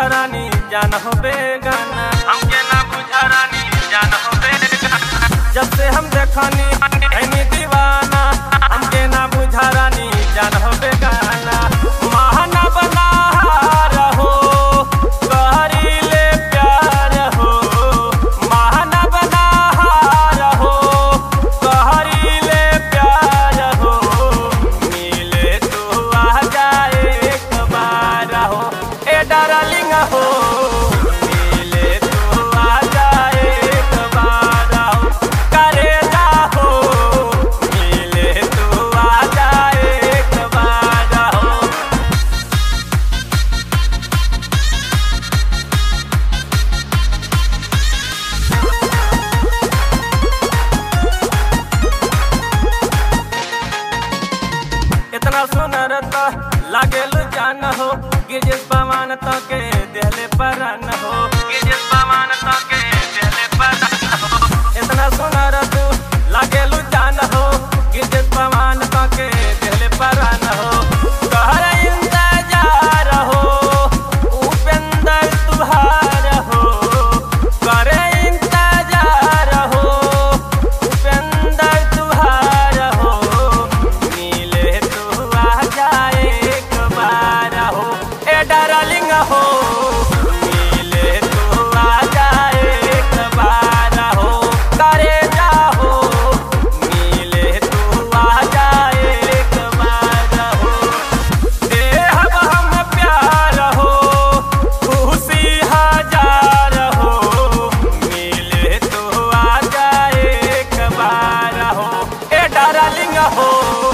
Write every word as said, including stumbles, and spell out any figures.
रानी जान हो बेगाना, हमके ना बुझा रानी जान हो बेगाना। जब से हम देखनी ऐनी दीवाना, हमके ना बुझा रानी जान हो बेगाना। महाना बना रहो करी ले प्यार हो, महाना बना रहो करी ले प्यार हो। मिले तो आ जाए एक बार हो ए डार्लिंग हो, मिले तो आ जाए एक बार हो करेजा हो, मिले तो आ जाए एक बार हो। इतना सुनर तो लागेल जान हो, गिरजिस पवन तो के दिले परान हो, गिरजिस पवन तो के दिले परान हो। इतना सुनर तू लागेल जान हो, गिरजिस पवन तो के दिले परान हो। कहर इंतजार हो उपेंद्र तुहार हो, करे इंतजार हो उपेंद्र तुहार हो। मिले तो आ जाए एक बार हो ए डार्लिंग हो, मिले तो आ जाए एक बार हो करेजा हो, मिले तो आ जाए एक बार हो। देहब हम प्यार हो खुशी हजार हो, मिले तो आ जाए एक बार हो ए डार्लिंग हो।